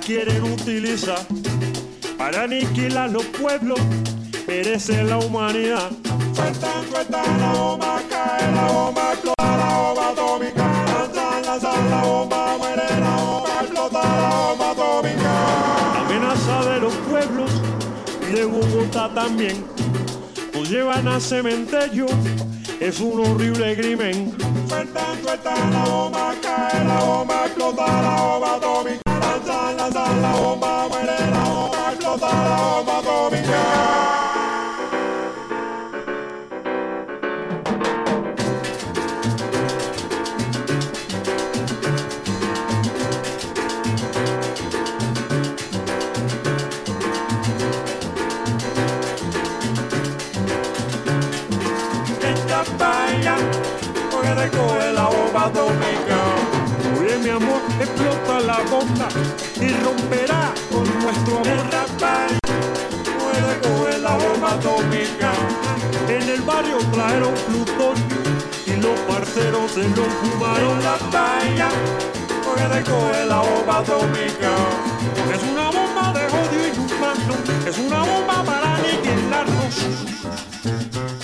quieren utilizar para aniquilar los pueblos, perece la humanidad. Sueltan, sueltan la bomba, cae la bomba, explota la bomba atómica. Lanzan, lanzan la bomba, muere la bomba, explota la bomba atómica. La amenaza de los pueblos y de Bogotá también nos llevan al cementerio, es un horrible crimen. Sueltan, sueltan la bomba, cae la bomba, explota la bomba atómica. Lanzan, lanzan la bomba, muere la bomba, explota la bomba atómica. Porque recoge la bomba atómica. Oye mi amor, explota la bomba y romperá con nuestro amor. Porque recoge la bomba atómica. En el barrio trajeron plutonio y los parceros se lo fumaron. La paella, porque recoge la bomba atómica. Es una bomba de odio inhumano, es una bomba para aniquilarnos.